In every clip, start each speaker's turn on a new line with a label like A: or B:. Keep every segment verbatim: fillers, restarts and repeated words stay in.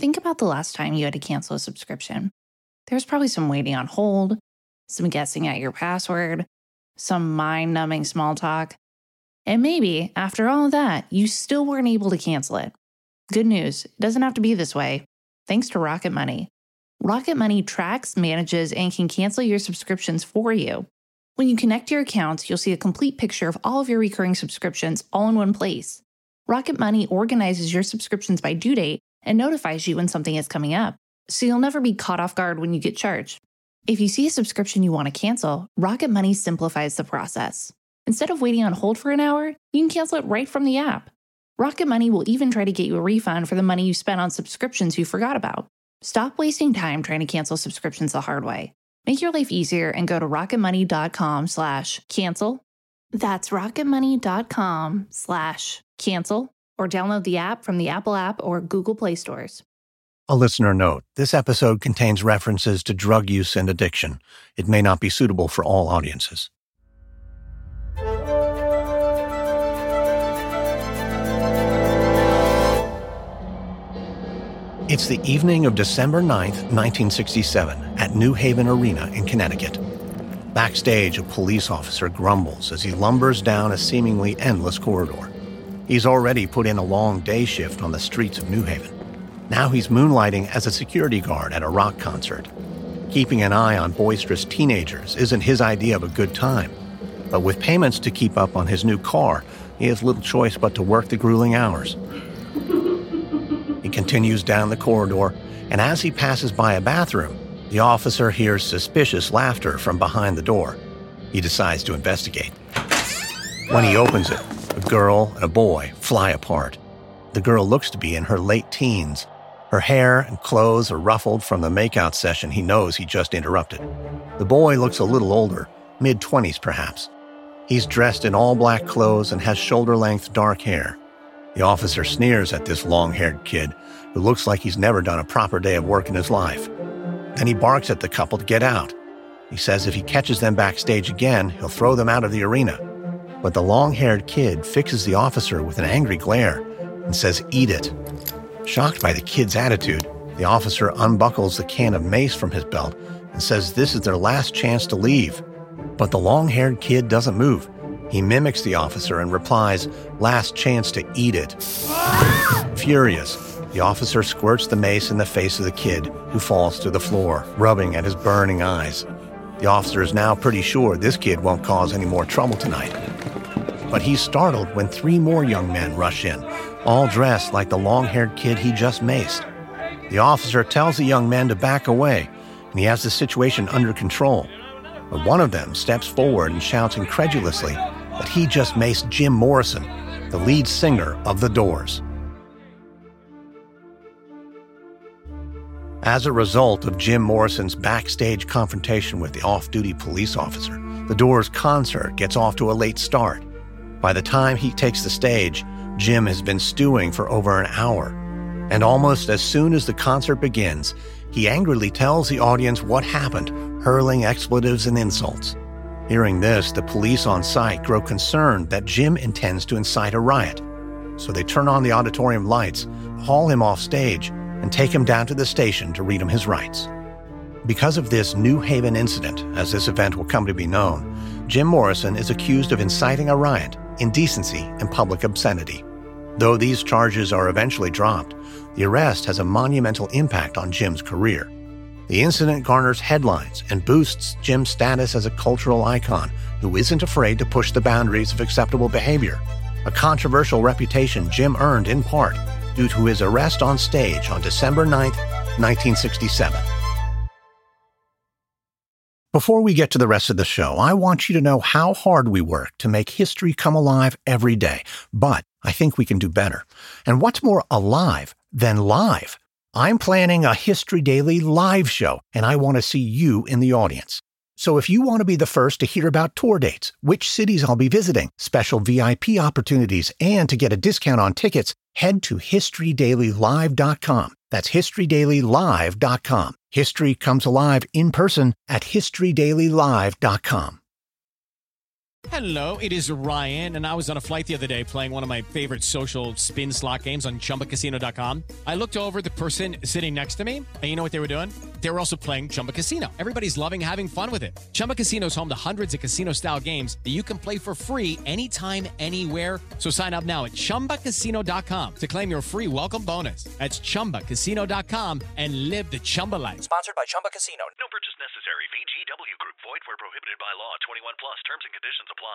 A: Think about the last time you had to cancel a subscription. There was probably some waiting on hold, some guessing at your password, some mind-numbing small talk. And maybe, after all of that, you still weren't able to cancel it. Good news, it doesn't have to be this way. Thanks to Rocket Money. Rocket Money tracks, manages, and can cancel your subscriptions for you. When you connect your accounts, you'll see a complete picture of all of your recurring subscriptions all in one place. Rocket Money organizes your subscriptions by due date and notifies you when something is coming up, so you'll never be caught off guard when you get charged. If you see a subscription you want to cancel, Rocket Money simplifies the process. Instead of waiting on hold for an hour, you can cancel it right from the app. Rocket Money will even try to get you a refund for the money you spent on subscriptions you forgot about. Stop wasting time trying to cancel subscriptions the hard way. Make your life easier and go to rocketmoney.com slash cancel. That's rocketmoney.com slash cancel, or download the app from the Apple app or Google Play stores.
B: A listener note, this episode contains references to drug use and addiction. It may not be suitable for all audiences. It's the evening of December ninth, nineteen sixty-seven, at New Haven Arena in Connecticut. Backstage, a police officer grumbles as he lumbers down a seemingly endless corridor. He's already put in a long day shift on the streets of New Haven. Now he's moonlighting as a security guard at a rock concert. Keeping an eye on boisterous teenagers isn't his idea of a good time. But with payments to keep up on his new car, he has little choice but to work the grueling hours. He continues down the corridor, and as he passes by a bathroom, the officer hears suspicious laughter from behind the door. He decides to investigate. When he opens it, a girl and a boy fly apart. The girl looks to be in her late teens. Her hair and clothes are ruffled from the makeout session he knows he just interrupted. The boy looks a little older, mid-twenties perhaps. He's dressed in all-black clothes and has shoulder-length dark hair. The officer sneers at this long-haired kid, who looks like he's never done a proper day of work in his life. Then he barks at the couple to get out. He says if he catches them backstage again, he'll throw them out of the arena. But the long-haired kid fixes the officer with an angry glare and says, "Eat it." Shocked by the kid's attitude, the officer unbuckles the can of mace from his belt and says this is their last chance to leave. But the long-haired kid doesn't move. He mimics the officer and replies, "Last chance to eat it." Furious, the officer squirts the mace in the face of the kid, who falls to the floor, rubbing at his burning eyes. The officer is now pretty sure this kid won't cause any more trouble tonight. But he's startled when three more young men rush in, all dressed like the long-haired kid he just maced. The officer tells the young men to back away, and he has the situation under control. But one of them steps forward and shouts incredulously that he just maced Jim Morrison, the lead singer of The Doors. As a result of Jim Morrison's backstage confrontation with the off-duty police officer, The Doors' concert gets off to a late start. By the time he takes the stage, Jim has been stewing for over an hour. And almost as soon as the concert begins, he angrily tells the audience what happened, hurling expletives and insults. Hearing this, the police on site grow concerned that Jim intends to incite a riot. So they turn on the auditorium lights, haul him off stage, and take him down to the station to read him his rights. Because of this New Haven incident, as this event will come to be known, Jim Morrison is accused of inciting a riot, indecency, and public obscenity. Though these charges are eventually dropped, the arrest has a monumental impact on Jim's career. The incident garners headlines and boosts Jim's status as a cultural icon who isn't afraid to push the boundaries of acceptable behavior, a controversial reputation Jim earned in part due to his arrest on stage on December ninth, nineteen sixty-seven. Before we get to the rest of the show, I want you to know how hard we work to make history come alive every day, but I think we can do better. And what's more alive than live? I'm planning a History Daily live show, and I want to see you in the audience. So if you want to be the first to hear about tour dates, which cities I'll be visiting, special V I P opportunities, and to get a discount on tickets, head to history daily live dot com. That's history daily live dot com. History comes alive in person at history daily live dot com.
C: Hello, it is Ryan, and I was on a flight the other day playing one of my favorite social spin slot games on Chumba Casino dot com. I looked over at the person sitting next to me, and you know what they were doing? They were also playing Chumba Casino. Everybody's loving having fun with it. Chumba Casino is home to hundreds of casino-style games that you can play for free anytime, anywhere. So sign up now at Chumba Casino dot com to claim your free welcome bonus. That's Chumba Casino dot com and live the Chumba life.
D: Sponsored by Chumba Casino.
E: No purchase necessary. V G W Group. Void where prohibited by law. twenty-one plus. Terms and conditions apply.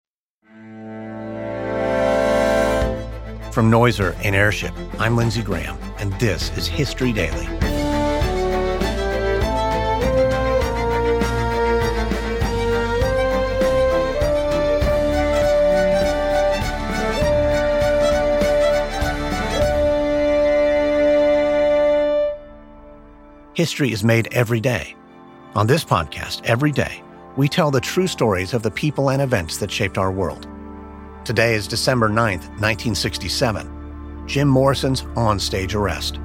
B: From Noiser and Airship, I'm Lindsey Graham, and this is History Daily. History is made every day. On this podcast, every day, we tell the true stories of the people and events that shaped our world. Today is December ninth, nineteen sixty-seven, Jim Morrison's on-stage arrest.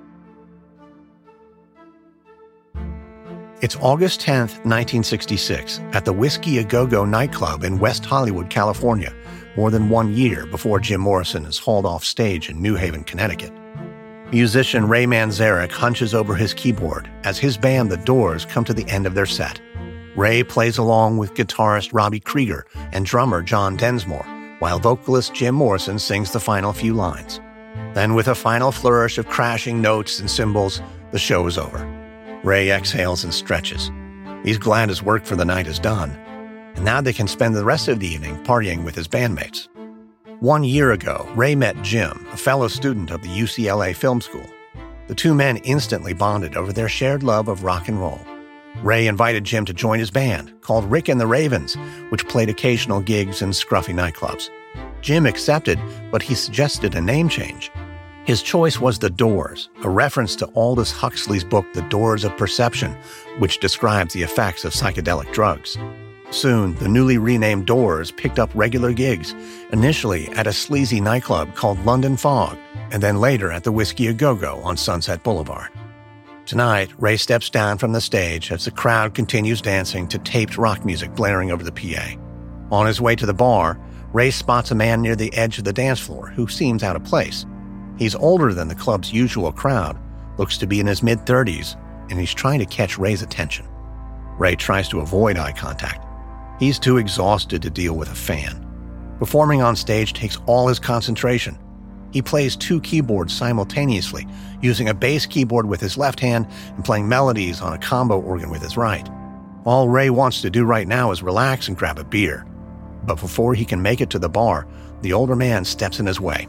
B: It's August tenth, nineteen sixty-six, at the Whiskey A Go-Go nightclub in West Hollywood, California, more than one year before Jim Morrison is hauled off stage in New Haven, Connecticut. Musician Ray Manzarek hunches over his keyboard as his band, The Doors, come to the end of their set. Ray plays along with guitarist Robbie Krieger and drummer John Densmore, while vocalist Jim Morrison sings the final few lines. Then, with a final flourish of crashing notes and cymbals, the show is over. Ray exhales and stretches. He's glad his work for the night is done, and now they can spend the rest of the evening partying with his bandmates. One year ago, Ray met Jim, a fellow student of the U C L A Film School. The two men instantly bonded over their shared love of rock and roll. Ray invited Jim to join his band, called Rick and the Ravens, which played occasional gigs in scruffy nightclubs. Jim accepted, but he suggested a name change. His choice was The Doors, a reference to Aldous Huxley's book The Doors of Perception, which describes the effects of psychedelic drugs. Soon, the newly renamed Doors picked up regular gigs, initially at a sleazy nightclub called London Fog, and then later at the Whiskey A Go-Go on Sunset Boulevard. Tonight, Ray steps down from the stage as the crowd continues dancing to taped rock music blaring over the P A. On his way to the bar, Ray spots a man near the edge of the dance floor who seems out of place. He's older than the club's usual crowd, looks to be in his mid-thirties, and he's trying to catch Ray's attention. Ray tries to avoid eye contact. He's too exhausted to deal with a fan. Performing on stage takes all his concentration. He plays two keyboards simultaneously, using a bass keyboard with his left hand and playing melodies on a combo organ with his right. All Ray wants to do right now is relax and grab a beer. But before he can make it to the bar, the older man steps in his way.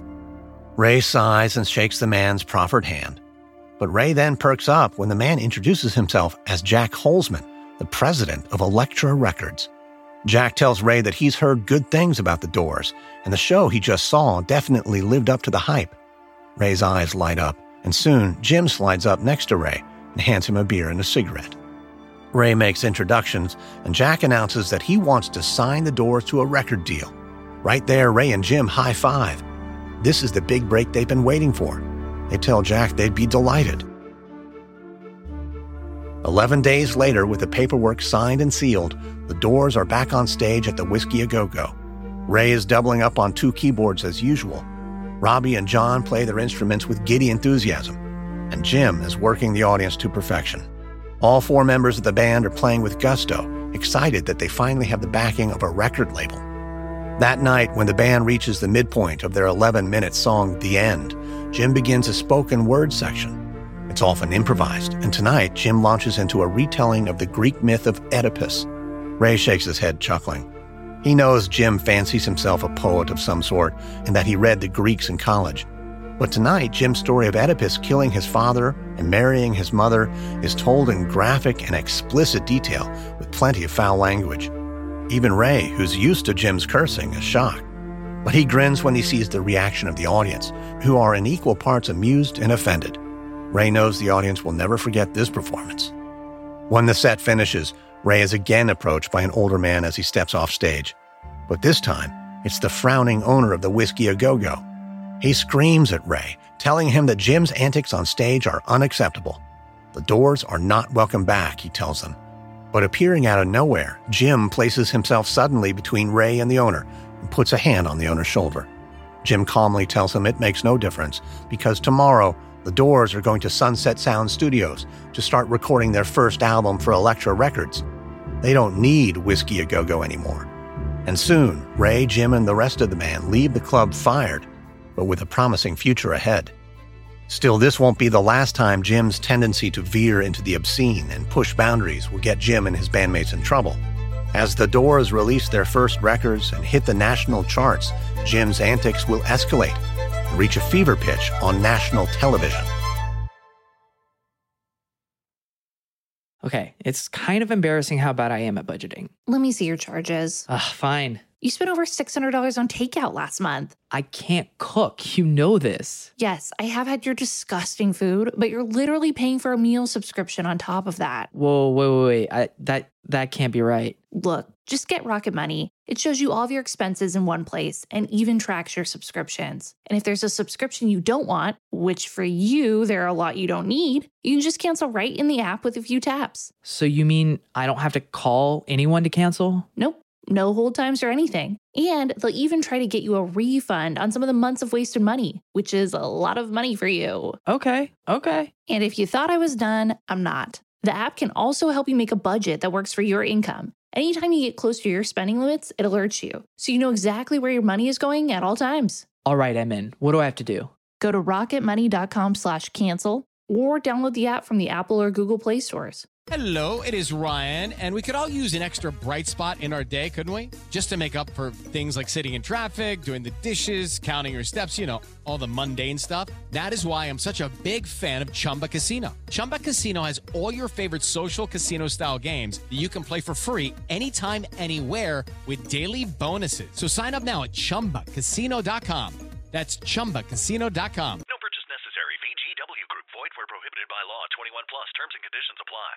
B: Ray sighs and shakes the man's proffered hand. But Ray then perks up when the man introduces himself as Jack Holzman, the president of Elektra Records. Jack tells Ray that he's heard good things about the Doors, and the show he just saw definitely lived up to the hype. Ray's eyes light up, and soon Jim slides up next to Ray and hands him a beer and a cigarette. Ray makes introductions, and Jack announces that he wants to sign the Doors to a record deal. Right there, Ray and Jim high-five. This is the big break they've been waiting for. They tell Jack they'd be delighted. Eleven days later, with the paperwork signed and sealed, the Doors are back on stage at the Whiskey A Go-Go. Ray is doubling up on two keyboards as usual. Robbie and John play their instruments with giddy enthusiasm, and Jim is working the audience to perfection. All four members of the band are playing with gusto, excited that they finally have the backing of a record label. That night, when the band reaches the midpoint of their eleven-minute song, The End, Jim begins a spoken word section. It's often improvised, and tonight Jim launches into a retelling of the Greek myth of Oedipus. Ray shakes his head, chuckling. He knows Jim fancies himself a poet of some sort and that he read the Greeks in college. But tonight, Jim's story of Oedipus killing his father and marrying his mother is told in graphic and explicit detail with plenty of foul language. Even Ray, who's used to Jim's cursing, is shocked. But he grins when he sees the reaction of the audience, who are in equal parts amused and offended. Ray knows the audience will never forget this performance. When the set finishes, Ray is again approached by an older man as he steps off stage. But this time, it's the frowning owner of the Whiskey A Go-Go. He screams at Ray, telling him that Jim's antics on stage are unacceptable. The Doors are not welcome back, he tells them. But appearing out of nowhere, Jim places himself suddenly between Ray and the owner and puts a hand on the owner's shoulder. Jim calmly tells him it makes no difference because tomorrow, the Doors are going to Sunset Sound Studios to start recording their first album for Elektra Records. They don't need Whiskey A Go-Go anymore. And soon, Ray, Jim, and the rest of the band leave the club fired, but with a promising future ahead. Still, this won't be the last time Jim's tendency to veer into the obscene and push boundaries will get Jim and his bandmates in trouble. As the Doors release their first records and hit the national charts, Jim's antics will escalate and reach a fever pitch on national television.
D: Okay, it's kind of embarrassing how bad I am at budgeting.
A: Let me see your charges.
D: Ugh, fine.
A: You spent over six hundred dollars on takeout last month.
D: I can't cook. You know this.
A: Yes, I have had your disgusting food, but you're literally paying for a meal subscription on top of that.
D: Whoa, wait, wait, wait. I, that, that can't be right.
A: Look, just get Rocket Money. It shows you all of your expenses in one place and even tracks your subscriptions. And if there's a subscription you don't want, which for you, there are a lot you don't need, you can just cancel right in the app with a few taps.
D: So you mean I don't have to call anyone to cancel?
A: Nope. No hold times or anything. And they'll even try to get you a refund on some of the months of wasted money, which is a lot of money for you.
D: Okay, okay.
A: And if you thought I was done, I'm not. The app can also help you make a budget that works for your income. Anytime you get close to your spending limits, it alerts you, so you know exactly where your money is going at all times.
D: All right, I'm in. What do I have to do?
A: Go to rocketmoney.com slash cancel or download the app from the Apple or Google Play stores.
C: Hello, it is Ryan, and we could all use an extra bright spot in our day, couldn't we? Just to make up for things like sitting in traffic, doing the dishes, counting your steps, you know, all the mundane stuff. That is why I'm such a big fan of Chumba Casino. Chumba Casino has all your favorite social casino-style games that you can play for free anytime, anywhere with daily bonuses. So sign up now at chumba casino dot com. That's chumba casino dot com.
E: No purchase necessary. V G W Group. Void where prohibited by law. twenty-one plus. Terms and conditions apply.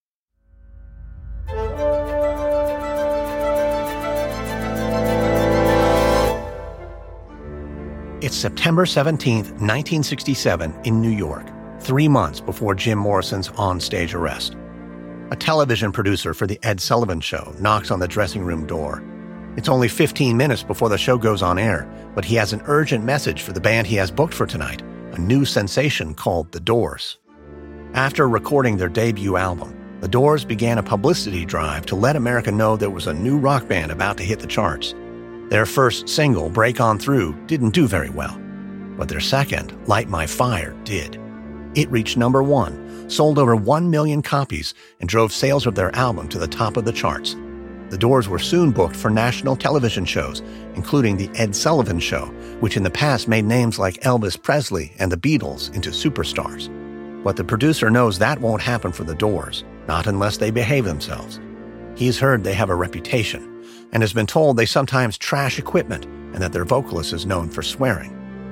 B: It's September seventeenth, nineteen sixty-seven, in New York, three months before Jim Morrison's on-stage arrest. A television producer for The Ed Sullivan Show knocks on the dressing room door. It's only fifteen minutes before the show goes on air, but he has an urgent message for the band he has booked for tonight, a new sensation called The Doors. After recording their debut album, The Doors began a publicity drive to let America know there was a new rock band about to hit the charts. Their first single, Break On Through, didn't do very well, but their second, Light My Fire, did. It reached number one, sold over one million copies, and drove sales of their album to the top of the charts. The Doors were soon booked for national television shows, including The Ed Sullivan Show, which in the past made names like Elvis Presley and the Beatles into superstars. But the producer knows that won't happen for The Doors, not unless they behave themselves. He's heard they have a reputation, and has been told they sometimes trash equipment and that their vocalist is known for swearing.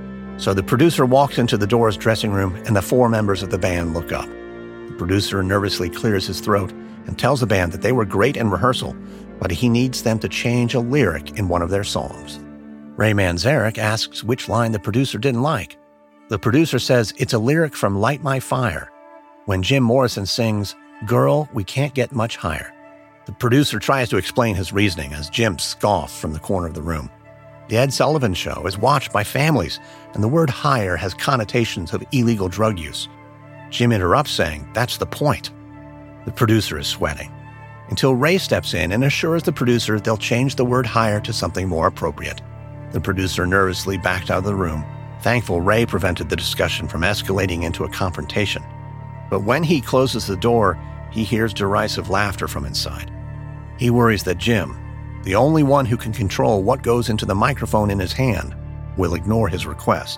B: So the producer walks into the Doors' dressing room and the four members of the band look up. The producer nervously clears his throat and tells the band that they were great in rehearsal, but he needs them to change a lyric in one of their songs. Ray Manzarek asks which line the producer didn't like. The producer says it's a lyric from Light My Fire, when Jim Morrison sings, "Girl, we can't get much higher." The producer tries to explain his reasoning as Jim scoffs from the corner of the room. The Ed Sullivan Show is watched by families, and the word higher has connotations of illegal drug use. Jim interrupts saying, "That's the point." The producer is sweating, until Ray steps in and assures the producer they'll change the word higher to something more appropriate. The producer nervously backed out of the room, thankful Ray prevented the discussion from escalating into a confrontation. But when he closes the door, he hears derisive laughter from inside. He worries that Jim, the only one who can control what goes into the microphone in his hand, will ignore his request.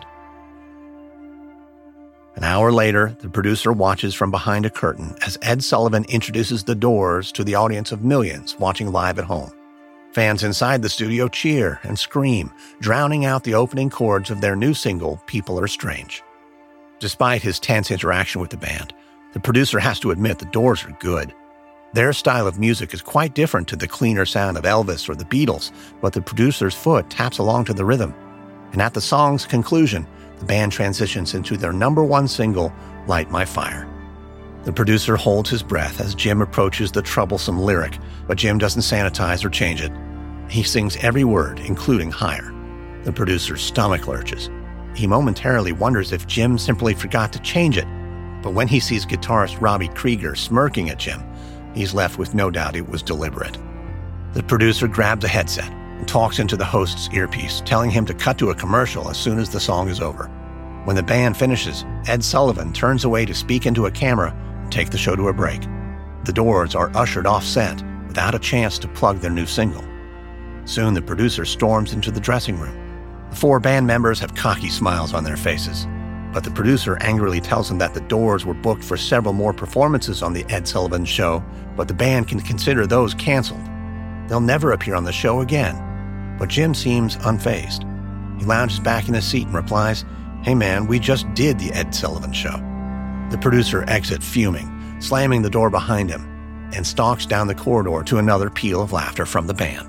B: An hour later, the producer watches from behind a curtain as Ed Sullivan introduces The Doors to the audience of millions watching live at home. Fans inside the studio cheer and scream, drowning out the opening chords of their new single, People Are Strange. Despite his tense interaction with the band, the producer has to admit The Doors are good. Their style of music is quite different to the cleaner sound of Elvis or the Beatles, but the producer's foot taps along to the rhythm. And at the song's conclusion, the band transitions into their number one single, Light My Fire. The producer holds his breath as Jim approaches the troublesome lyric, but Jim doesn't sanitize or change it. He sings every word, including higher. The producer's stomach lurches. He momentarily wonders if Jim simply forgot to change it, but when he sees guitarist Robbie Krieger smirking at Jim, he's left with no doubt it was deliberate. The producer grabs a headset and talks into the host's earpiece, telling him to cut to a commercial as soon as the song is over. When the band finishes, Ed Sullivan turns away to speak into a camera and take the show to a break. The Doors are ushered off set without a chance to plug their new single. Soon the producer storms into the dressing room. The four band members have cocky smiles on their faces, but the producer angrily tells them that the Doors were booked for several more performances on the Ed Sullivan Show, but the band can consider those canceled. They'll never appear on the show again, but Jim seems unfazed. He lounges back in his seat and replies, "Hey man, we just did the Ed Sullivan Show." The producer exits fuming, slamming the door behind him, and stalks down the corridor to another peal of laughter from the band.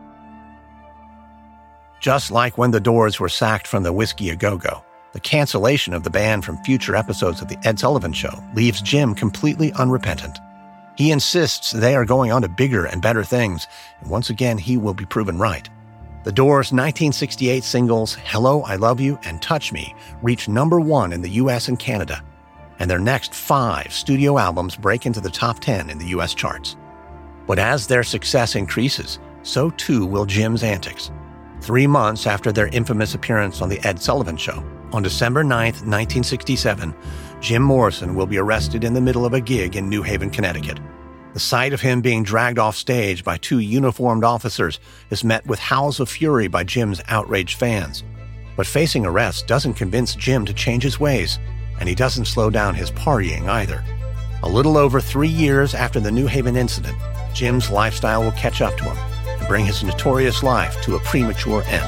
B: Just like when the Doors were sacked from the Whiskey A Go-Go, the cancellation of the band from future episodes of the Ed Sullivan Show leaves Jim completely unrepentant. He insists they are going on to bigger and better things, and once again he will be proven right. The Doors' nineteen sixty-eight singles Hello, I Love You, and Touch Me reach number one in the U S and Canada, and their next five studio albums break into the top ten in the U S charts. But as their success increases, so too will Jim's antics. Three months after their infamous appearance on the Ed Sullivan Show, on December ninth, nineteen sixty-seven, Jim Morrison will be arrested in the middle of a gig in New Haven, Connecticut. The sight of him being dragged off stage by two uniformed officers is met with howls of fury by Jim's outraged fans. But facing arrest doesn't convince Jim to change his ways, and he doesn't slow down his partying either. A little over three years after the New Haven incident, Jim's lifestyle will catch up to him and bring his notorious life to a premature end.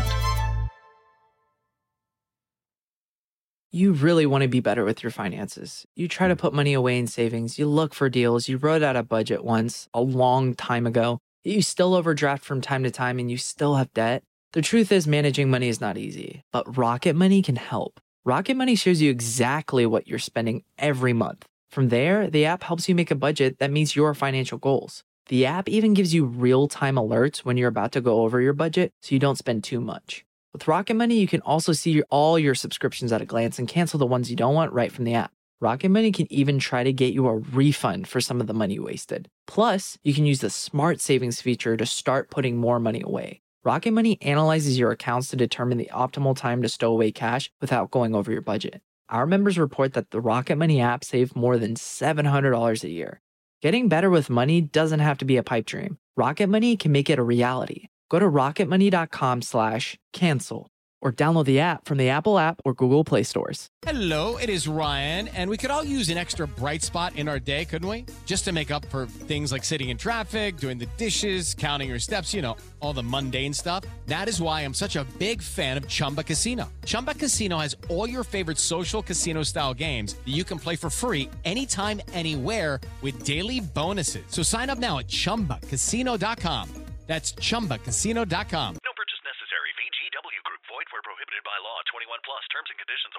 D: You really want to be better with your finances. You try to put money away in savings. You look for deals. You wrote out a budget once, a long time ago. You still overdraft from time to time and you still have debt. The truth is managing money is not easy, but Rocket Money can help. Rocket Money shows you exactly what you're spending every month. From there, the app helps you make a budget that meets your financial goals. The app even gives you real-time alerts when you're about to go over your budget so you don't spend too much. With Rocket Money, you can also see all your subscriptions at a glance and cancel the ones you don't want right from the app. Rocket Money can even try to get you a refund for some of the money you wasted. Plus, you can use the Smart Savings feature to start putting more money away. Rocket Money analyzes your accounts to determine the optimal time to stow away cash without going over your budget. Our members report that the Rocket Money app saved more than seven hundred dollars a year. Getting better with money doesn't have to be a pipe dream. Rocket Money can make it a reality. Go to rocketmoney.com slash cancel or download the app from the Apple app or Google Play stores.
C: Hello, it is Ryan, and we could all use an extra bright spot in our day, couldn't we? Just to make up for things like sitting in traffic, doing the dishes, counting your steps, you know, all the mundane stuff. That is why I'm such a big fan of Chumba Casino. Chumba Casino has all your favorite social casino-style games that you can play for free anytime, anywhere with daily bonuses. So sign up now at chumba casino dot com. That's chumba casino dot com.
E: No purchase necessary. V G W Group. Void where prohibited by law. twenty-one plus. Terms and conditions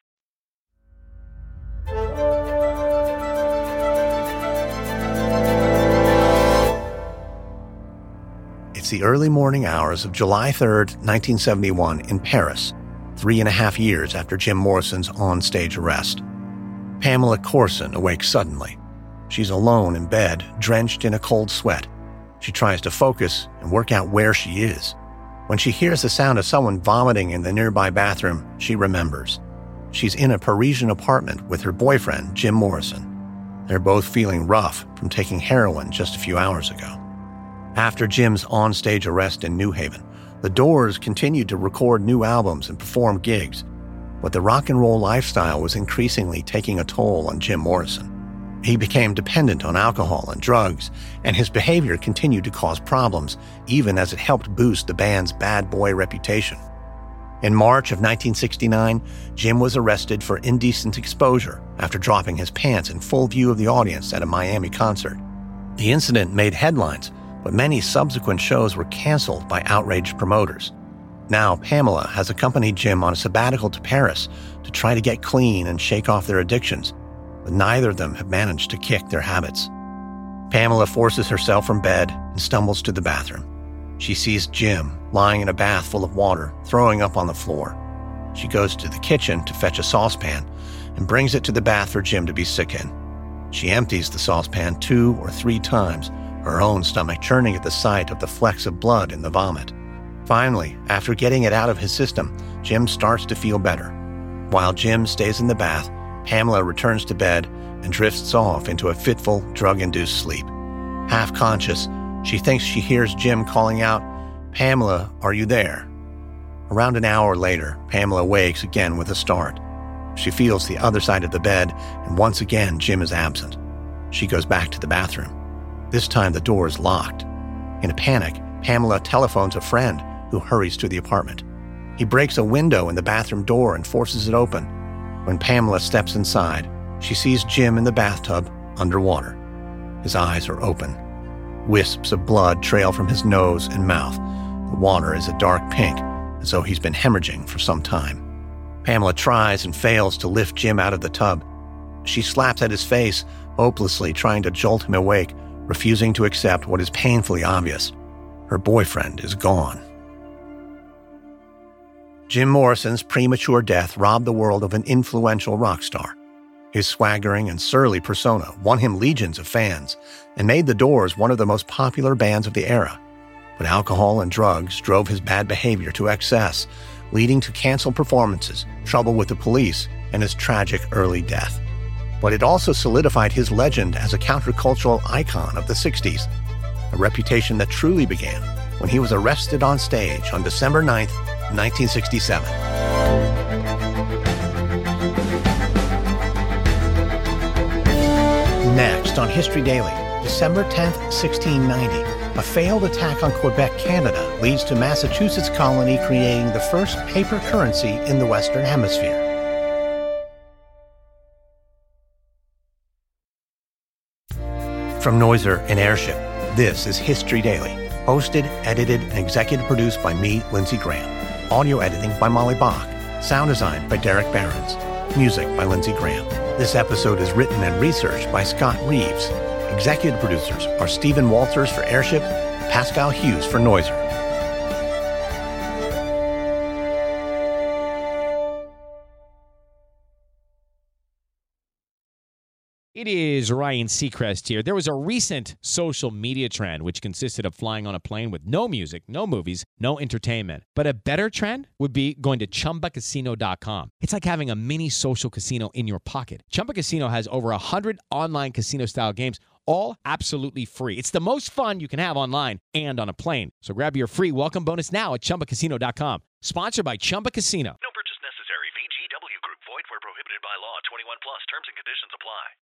B: apply. It's the early morning hours of July third, nineteen seventy-one in Paris, three and a half years after Jim Morrison's on-stage arrest. Pamela Corson awakes suddenly. She's alone in bed, drenched in a cold sweat. She tries to focus and work out where she is. When she hears the sound of someone vomiting in the nearby bathroom, she remembers. She's in a Parisian apartment with her boyfriend, Jim Morrison. They're both feeling rough from taking heroin just a few hours ago. After Jim's on-stage arrest in New Haven, the Doors continued to record new albums and perform gigs, but the rock and roll lifestyle was increasingly taking a toll on Jim Morrison. He became dependent on alcohol and drugs, and his behavior continued to cause problems, even as it helped boost the band's bad boy reputation. In March of nineteen sixty-nine, Jim was arrested for indecent exposure after dropping his pants in full view of the audience at a Miami concert. The incident made headlines, but many subsequent shows were canceled by outraged promoters. Now, Pamela has accompanied Jim on a sabbatical to Paris to try to get clean and shake off their addictions. but neither of them have managed to kick their habits. Pamela forces herself from bed and stumbles to the bathroom. She sees Jim lying in a bath full of water, throwing up on the floor. She goes to the kitchen to fetch a saucepan and brings it to the bath for Jim to be sick in. She empties the saucepan two or three times, her own stomach churning at the sight of the flecks of blood in the vomit. Finally, after getting it out of his system, Jim starts to feel better. While Jim stays in the bath, Pamela returns to bed and drifts off into a fitful, drug-induced sleep. Half conscious, she thinks she hears Jim calling out, "Pamela, are you there?" Around an hour later, Pamela wakes again with a start. She feels the other side of the bed, and once again Jim is absent. She goes back to the bathroom. This time the door is locked. In a panic, Pamela telephones a friend, who hurries to the apartment. He breaks a window in the bathroom door and forces it open. When Pamela steps inside, she sees Jim in the bathtub, underwater. His eyes are open. Wisps of blood trail from his nose and mouth. The water is a dark pink, as though he's been hemorrhaging for some time. Pamela tries and fails to lift Jim out of the tub. She slaps at his face, hopelessly trying to jolt him awake, refusing to accept what is painfully obvious. Her boyfriend is gone. Jim Morrison's premature death robbed the world of an influential rock star. His swaggering and surly persona won him legions of fans and made the Doors one of the most popular bands of the era. But alcohol and drugs drove his bad behavior to excess, leading to canceled performances, trouble with the police, and his tragic early death. But it also solidified his legend as a countercultural icon of the sixties, a reputation that truly began when he was arrested on stage on December ninth, nineteen sixty-seven. Next on History Daily, December tenth, sixteen ninety, a failed attack on Quebec, Canada leads to Massachusetts colony creating the first paper currency in the Western Hemisphere. From Noiser and Airship, this is History Daily, hosted, edited, and executive produced by me, Lindsey Graham. Audio editing by Molly Bach. Sound design by Derek Behrens. Music by Lindsey Graham. This episode is written and researched by Scott Reeves. Executive producers are Stephen Walters for Airship and Pascal Hughes for Noiser.
C: It is Ryan Seacrest here. There was a recent social media trend which consisted of flying on a plane with no music, no movies, no entertainment. But a better trend would be going to Chumba Casino dot com. It's like having a mini social casino in your pocket. Chumba Casino has over one hundred online casino-style games, all absolutely free. It's the most fun you can have online and on a plane. So grab your free welcome bonus now at Chumba Casino dot com. Sponsored by Chumba Casino.
E: No purchase necessary. V G W Group. Void where prohibited by law. twenty-one plus. Terms and conditions apply.